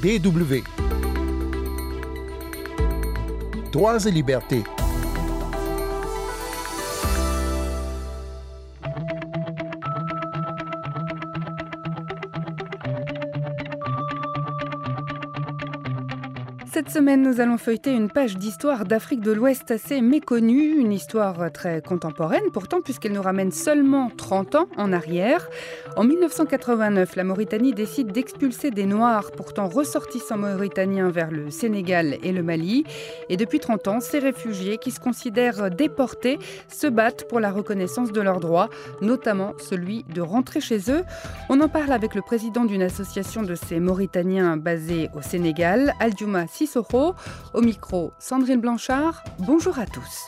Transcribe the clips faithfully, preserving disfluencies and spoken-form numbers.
D W. Droits et libertés. Cette semaine, nous allons feuilleter une page d'histoire d'Afrique de l'Ouest assez méconnue, une histoire très contemporaine pourtant puisqu'elle nous ramène seulement trente ans en arrière. En mille neuf cent quatre-vingt-neuf, la Mauritanie décide d'expulser des Noirs pourtant ressortissants mauritaniens vers le Sénégal et le Mali. Et depuis trente ans, ces réfugiés qui se considèrent déportés se battent pour la reconnaissance de leurs droits, notamment celui de rentrer chez eux. On en parle avec le président d'une association de ces Mauritaniens basés au Sénégal, Aldiouma Sissoko. Au micro, Sandrine Blanchard. Bonjour à tous.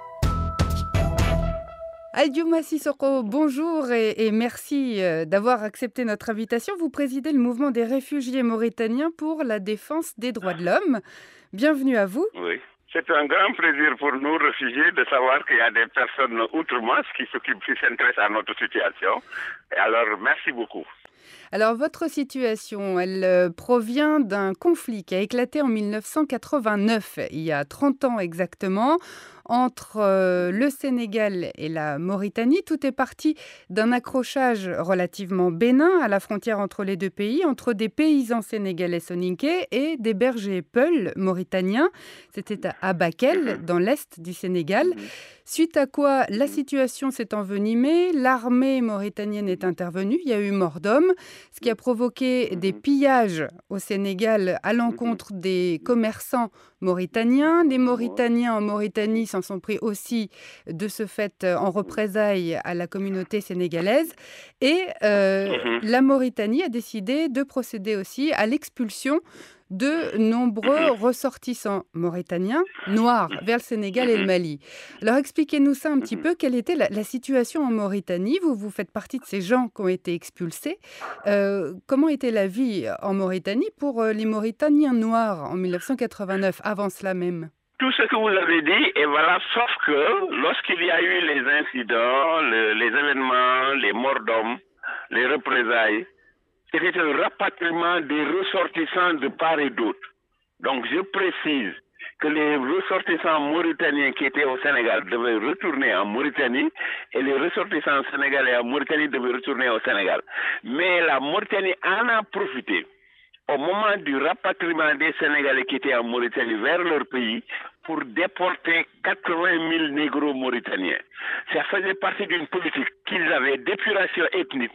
Aldiouma Sissoko, bonjour et, et merci d'avoir accepté notre invitation. Vous présidez le mouvement des réfugiés mauritaniens pour la défense des droits de l'homme. Bienvenue à vous. Oui. C'est un grand plaisir pour nous, réfugiés, de savoir qu'il y a des personnes outre-Manche qui s'occupent, qui s'intéressent à notre situation. Et alors, merci beaucoup. Alors, votre situation, elle provient d'un conflit qui a éclaté en mille neuf cent quatre-vingt-neuf, il y a trente ans exactement, entre euh, le Sénégal et la Mauritanie. Tout est parti d'un accrochage relativement bénin à la frontière entre les deux pays, entre des paysans sénégalais soninké et des bergers peuls mauritaniens. C'était à Bakel, dans l'est du Sénégal. Suite à quoi la situation s'est envenimée, l'armée mauritanienne est intervenue, il y a eu mort d'homme, ce qui a provoqué des pillages au Sénégal à l'encontre des commerçants mauritaniens. Les Mauritaniens en Mauritanie s'en sont pris aussi de ce fait en représailles à la communauté sénégalaise. Et euh, la Mauritanie a décidé de procéder aussi à l'expulsion de nombreux ressortissants mauritaniens noirs vers le Sénégal et le Mali. Alors expliquez-nous ça un petit peu, quelle était la, la situation en Mauritanie? Vous, vous faites partie de ces gens qui ont été expulsés. Euh, comment était la vie en Mauritanie pour les Mauritaniens noirs en mille neuf cent quatre-vingt-neuf, avant cela même? Tout ce que vous avez dit est valable, sauf que lorsqu'il y a eu les incidents, le, les événements, les morts d'hommes, les représailles, c'était un rapatriement des ressortissants de part et d'autre. Donc je précise que les ressortissants mauritaniens qui étaient au Sénégal devaient retourner en Mauritanie et les ressortissants sénégalais en Mauritanie devaient retourner au Sénégal. Mais la Mauritanie en a profité au moment du rapatriement des Sénégalais qui étaient en Mauritanie vers leur pays pour déporter quatre-vingt mille négros mauritaniens. Ça faisait partie d'une politique qu'ils avaient d'épuration ethnique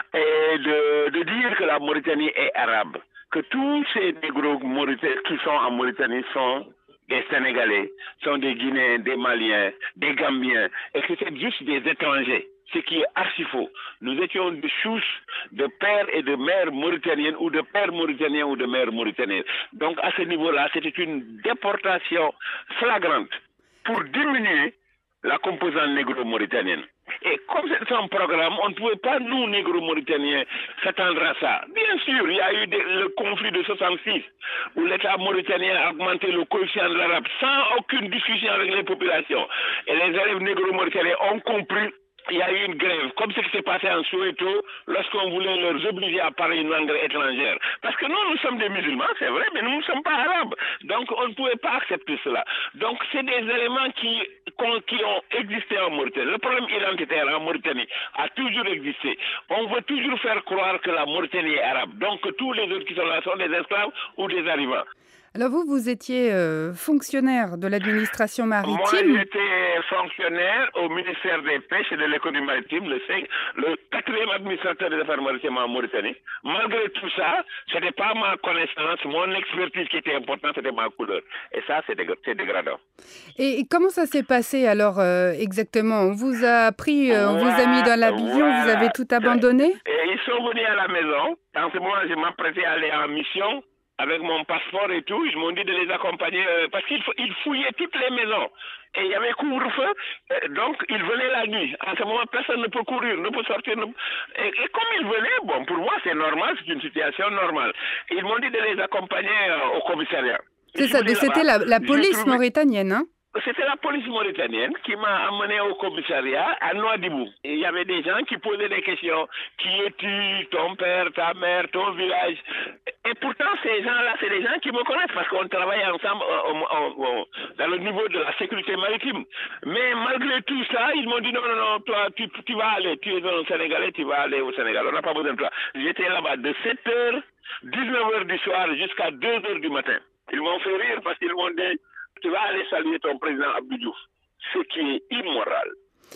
et de, de dire que la Mauritanie est arabe, que tous ces négros mauritaniens qui sont en Mauritanie sont des Sénégalais, sont des Guinéens, des Maliens, des Gambiens, et que c'est juste des étrangers. Ce qui est archi faux. Nous étions de souches de pères et de mères mauritaniennes ou de pères mauritaniens ou de mères mauritaniennes. Donc à ce niveau-là, c'était une déportation flagrante pour diminuer la composante négro-mauritanienne. Et comme c'est un programme, on ne pouvait pas, nous, négro-mauritaniens, s'attendre à ça. Bien sûr, il y a eu des, le conflit de soixante-six, où l'État mauritanien a augmenté le coefficient de l'arabe sans aucune discussion avec les populations. Et les élèves négro-mauritaniens ont compris. Il y a eu une grève, comme ce qui s'est passé en Soweto, lorsqu'on voulait leur obliger à parler une langue étrangère. Parce que nous, nous sommes des musulmans, c'est vrai, mais nous ne sommes pas arabes. Donc, on ne pouvait pas accepter cela. Donc, c'est des éléments qui, qui ont existé en Mauritanie. Le problème identitaire en Mauritanie a toujours existé. On veut toujours faire croire que la Mauritanie est arabe. Donc, tous les autres qui sont là sont des esclaves ou des arrivants. Alors vous, vous étiez euh, fonctionnaire de l'administration maritime. Moi, j'étais fonctionnaire au ministère des Pêches et de l'économie maritime, le, cinq, le quatrième administrateur des affaires maritimes en Mauritanie. Malgré tout ça, ce n'était pas ma connaissance, mon expertise qui était importante, c'était ma couleur. Et ça, c'est, dég- c'est dégradant. Et, et comment ça s'est passé alors euh, exactement? On vous a pris, euh, on voilà, vous a mis dans l'avion, voilà. Vous avez tout abandonné? Et ils sont venus à la maison. En ce moment, je m'apprêtais à aller en mission. Avec mon passeport et tout, ils m'ont dit de les accompagner euh, parce qu'ils ils fouillaient toutes les maisons. Et il y avait couvre-feu, euh, donc ils venaient la nuit. En ce moment, personne ne peut courir, ne peut sortir. Ne... Et, et comme ils venaient, bon, pour moi, c'est normal, c'est une situation normale. Ils m'ont dit de les accompagner euh, au commissariat. C'est ça, donc c'était la, la police trouvé... mauritanienne, hein? C'était la police mauritanienne qui m'a amené au commissariat à Nouadhibou. Et il y avait des gens qui posaient des questions. Qui es-tu, ton père, ta mère, ton village? Et pourtant, ces gens-là, c'est des gens qui me connaissent parce qu'on travaille ensemble au, au, au, dans le niveau de la sécurité maritime. Mais malgré tout ça, ils m'ont dit non, non, non, toi, tu, tu vas aller, tu es un Sénégalais, tu vas aller au Sénégal. On n'a pas besoin de toi. J'étais là-bas de sept heures, dix-neuf heures du soir jusqu'à deux heures du matin. Ils m'ont fait rire parce qu'ils m'ont dit tu vas aller saluer ton président Abdou Diouf. Ce qui est immoral.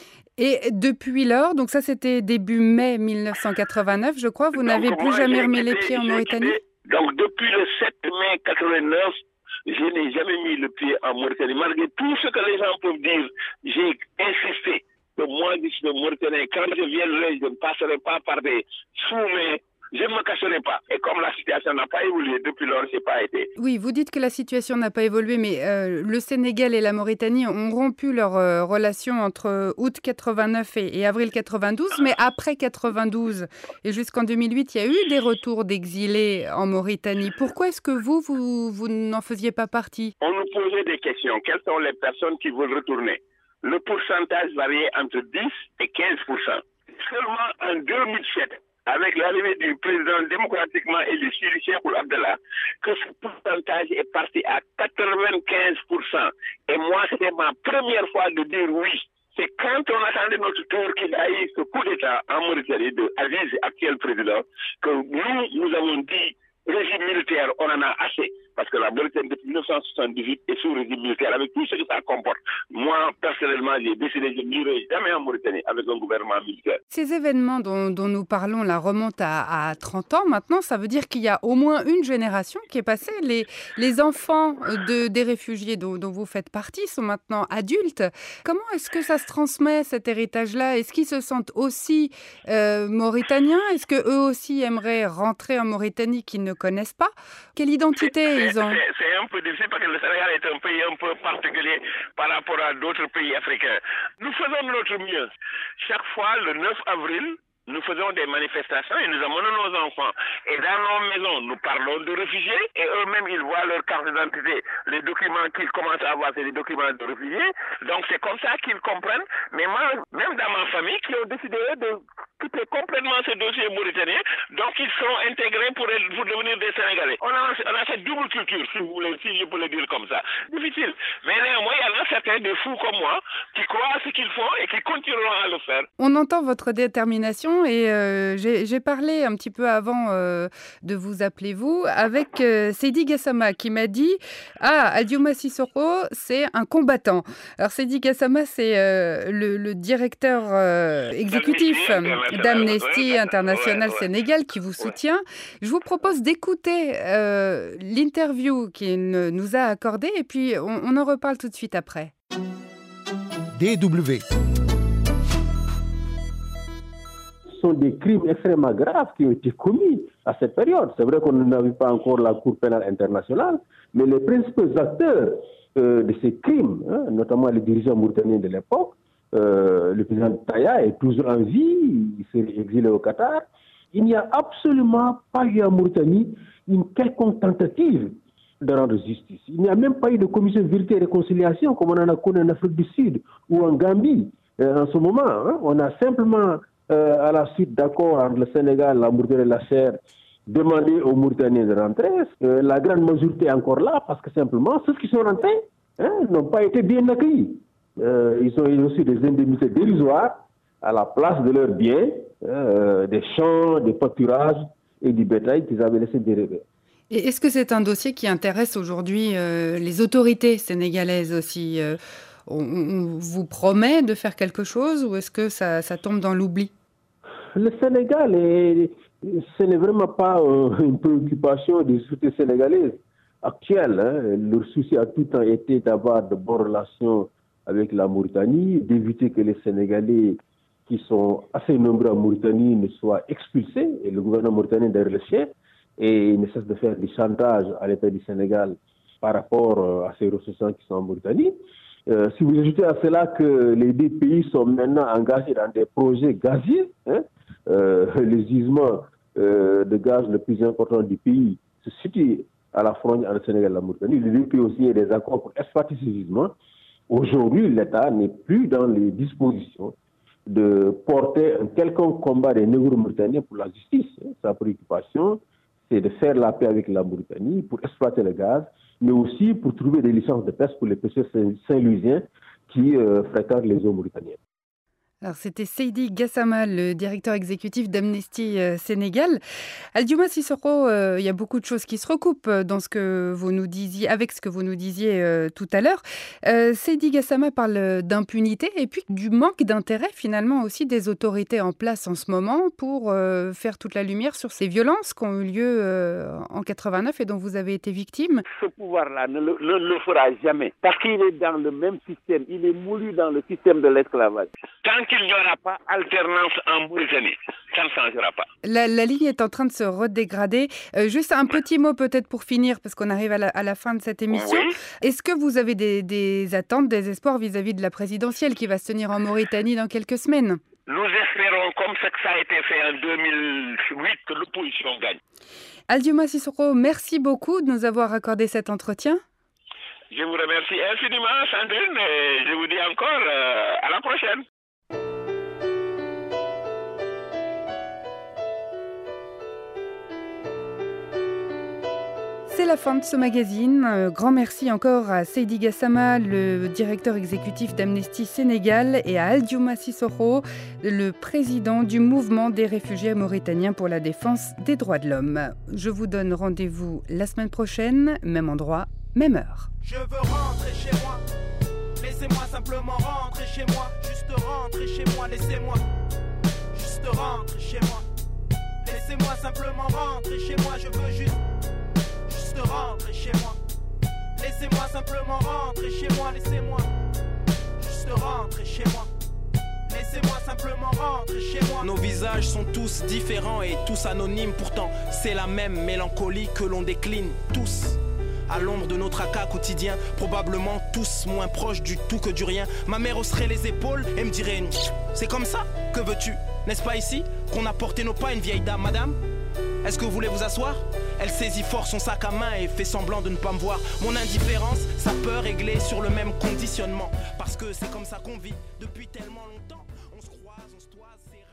Et depuis lors, donc ça c'était début mai mille neuf cent quatre-vingt-neuf, je crois, vous n'avez plus jamais remis les pieds en Mauritanie? Donc depuis le sept mai quatre-vingt-neuf, je n'ai jamais mis le pied en Mauritanie. Malgré tout ce que les gens peuvent dire, j'ai insisté que moi, je suis Mauritanien. Quand je viendrai, je ne passerai pas par des sous-mains. Je ne me cacherai pas. Et comme la situation n'a pas évolué depuis lors, je n'ai pas été. Oui, vous dites que la situation n'a pas évolué, mais euh, le Sénégal et la Mauritanie ont rompu leur euh, relation entre août quatre-vingt-neuf et, et avril quatre-vingt-douze. Mais après quatre-vingt-douze et jusqu'en deux mille huit, il y a eu des retours d'exilés en Mauritanie. Pourquoi est-ce que vous, vous, vous n'en faisiez pas partie? On nous posait des questions. Quelles sont les personnes qui veulent retourner? Le pourcentage variait entre dix et quinze pour cent. Seulement en deux mille sept, avec l'arrivée du président démocratiquement élu, Cheikh Abdallah, que ce pourcentage est parti à quatre-vingt-quinze pour cent. Et moi, c'était ma première fois de dire oui. C'est quand on attendait notre tour qu'il y a eu ce coup d'État en Mauritanie de Aziz, actuel président, que nous, nous avons dit régime militaire, on en a assez. Parce que la Mauritanie, depuis mille neuf cent soixante-dix-huit, est sous régime militaire, avec tout ce que ça comporte. Moi, personnellement, j'ai décidé de ne vivre jamais en Mauritanie avec un gouvernement militaire. Ces événements dont, dont nous parlons là remontent à, à trente ans maintenant. Ça veut dire qu'il y a au moins une génération qui est passée. Les, les enfants de, des réfugiés dont, dont vous faites partie sont maintenant adultes. Comment est-ce que ça se transmet, cet héritage-là? Est-ce qu'ils se sentent aussi euh, mauritaniens? Est-ce qu'eux aussi aimeraient rentrer en Mauritanie qu'ils ne connaissent pas? Quelle identité ils ont? C'est un peu difficile parce que le Sénégal est un pays un peu particulier par rapport à d'autres pays africains. Nous faisons de notre mieux. Chaque fois, le neuf avril, nous faisons des manifestations et nous amenons nos enfants. Et dans nos maisons, nous parlons de réfugiés et eux-mêmes, ils voient leur carte d'identité. Les documents qu'ils commencent à avoir, c'est des documents de réfugiés. Donc, c'est comme ça qu'ils comprennent. Mais moi, même dans ma famille, qui ont décidé de quitter complètement ce dossier mauritanien, donc ils sont intégrés pour, pour devenir des Sénégalais. On a, on a cette double culture, si vous voulez, si je peux le dire comme ça. Difficile. Mais néanmoins, il y en a certains des fous comme moi qui croient à ce qu'ils font et qui continueront à le faire. On entend votre détermination. Et euh, j'ai parlé un petit peu avant euh, de vous appeler vous avec euh, Seydi Gassama qui m'a dit « Ah, Aldiouma Sissoko, c'est un combattant ». Alors Seydi Gassama, c'est euh, le, le directeur euh, exécutif d'Amnesty International ouais, ouais. Sénégal qui vous soutient. Je vous propose d'écouter euh, l'interview qu'il nous a accordée et puis on, on en reparle tout de suite après. D W Sont des crimes extrêmement graves qui ont été commis à cette période. C'est vrai qu'on n'avait pas encore la Cour pénale internationale, mais les principaux acteurs euh, de ces crimes, hein, notamment les dirigeants mauritaniens de l'époque, euh, le président Taya est toujours en vie, il s'est exilé au Qatar. Il n'y a absolument pas eu en Mauritanie une quelconque tentative de rendre justice. Il n'y a même pas eu de commission de vérité et réconciliation comme on en a connu en Afrique du Sud ou en Gambie euh, en ce moment. Hein. On a simplement Euh, à la suite d'accord entre le Sénégal, la Mauritanie et la C R, demander aux Mauritaniens de rentrer. Euh, la grande majorité est encore là parce que simplement, ceux qui sont rentrés hein, n'ont pas été bien accueillis. Euh, ils ont eu aussi des indemnités dérisoires à la place de leurs biens, euh, des champs, des pâturages et du bétail qu'ils avaient laissé dériver. Et est-ce que c'est un dossier qui intéresse aujourd'hui euh, les autorités sénégalaises aussi euh, on, on vous promet de faire quelque chose ou est-ce que ça, ça tombe dans l'oubli? Le Sénégal, est, ce n'est vraiment pas euh, une préoccupation des sociétés sénégalaises actuelles. Hein. Leur souci a tout le temps été d'avoir de bonnes relations avec la Mauritanie, d'éviter que les Sénégalais qui sont assez nombreux en Mauritanie ne soient expulsés, et le gouvernement mauritanien derrière le chef, et il ne cesse de faire du chantage à l'État du Sénégal par rapport à ces ressortissants qui sont en Mauritanie. Euh, si vous ajoutez à cela que les deux pays sont maintenant engagés dans des projets gaziers, hein, euh, le gisement euh, de gaz le plus important du pays se situe à la frontière entre le Sénégal et la Mauritanie. Les deux pays ont signé des accords pour exploiter ce gisement. Aujourd'hui, l'État n'est plus dans les dispositions de porter un quelconque combat des négro-mauritaniens pour la justice. Sa préoccupation, c'est de faire la paix avec la Mauritanie pour exploiter le gaz, mais aussi pour trouver des licences de pêche pour les pêcheurs saint-louisiens qui euh, fréquentent les eaux mauritaniennes. Alors, c'était Seydi Gassama, le directeur exécutif d'Amnesty euh, Sénégal. Aldiouma Sissoko, euh, il y a beaucoup de choses qui se recoupent dans ce que vous nous disiez, avec ce que vous nous disiez euh, tout à l'heure. Euh, Seydi Gassama parle d'impunité et puis du manque d'intérêt finalement aussi des autorités en place en ce moment pour euh, faire toute la lumière sur ces violences qui ont eu lieu euh, en quatre-vingt-neuf et dont vous avez été victime. Ce pouvoir-là ne le, ne le fera jamais parce qu'il est dans le même système, il est moulu dans le système de l'esclavage. Tant qu'il n'y aura pas alternance en Mauritanie, ça ne changera pas. La, la ligne est en train de se redégrader. Euh, juste un petit mot peut-être pour finir, parce qu'on arrive à la, à la fin de cette émission. Oui. Est-ce que vous avez des, des attentes, des espoirs vis-à-vis de la présidentielle qui va se tenir en Mauritanie dans quelques semaines ? Nous espérons, comme ce que ça a été fait en deux mille huit, que l'opposition gagne. Aldiouma Sissoko, merci beaucoup de nous avoir accordé cet entretien. Je vous remercie infiniment, Sandrine, et je vous dis encore euh, à la prochaine. C'est la fin de ce magazine. Euh, grand merci encore à Seydi Gassama, le directeur exécutif d'Amnesty Sénégal, et à Aldiouma Sissoko, le président du mouvement des réfugiés mauritaniens pour la défense des droits de l'homme. Je vous donne rendez-vous la semaine prochaine, même endroit, même heure. Je veux rentrer chez moi. Laissez-moi simplement rentrer chez moi. Juste rentrer chez moi, laissez-moi. Juste rentrer chez moi. Laissez-moi simplement rentrer chez moi. Je veux juste Juste rentrer chez moi. Laissez-moi simplement rentrer chez moi. Laissez-moi juste rentrer chez moi. Laissez-moi simplement rentrer chez moi. Nos visages sont tous différents et tous anonymes. Pourtant, c'est la même mélancolie que l'on décline tous. À l'ombre de nos tracas quotidiens, probablement tous moins proches du tout que du rien. Ma mère hausserait les épaules et me dirait « C'est comme ça, que veux-tu ? N'est-ce pas ici qu'on a porté nos pas, une vieille dame, madame ? Est-ce que vous voulez vous asseoir ?» Elle saisit fort son sac à main et fait semblant de ne pas me voir. Mon indifférence, sa peur réglée sur le même conditionnement. Parce que c'est comme ça qu'on vit depuis tellement longtemps. On se croise, on se toise, c'est...